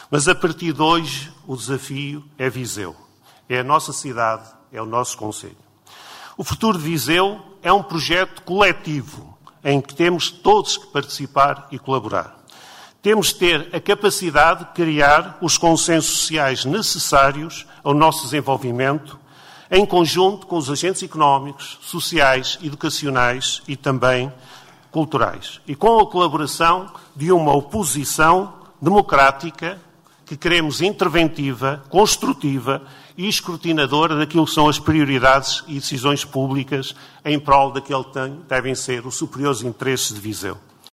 Mas a partir de hoje o desafio é Viseu. É a nossa cidade, é o nosso concelho. O futuro de Viseu é um projeto coletivo em que temos todos que participar e colaborar. Temos de ter a capacidade de criar os consensos sociais necessários ao nosso desenvolvimento, em conjunto com os agentes económicos, sociais, educacionais e também culturais. E com a colaboração de uma oposição democrática que queremos interventiva, construtiva e escrutinadora daquilo que são as prioridades e decisões públicas em prol daquele que devem ser os superiores interesses de Viseu.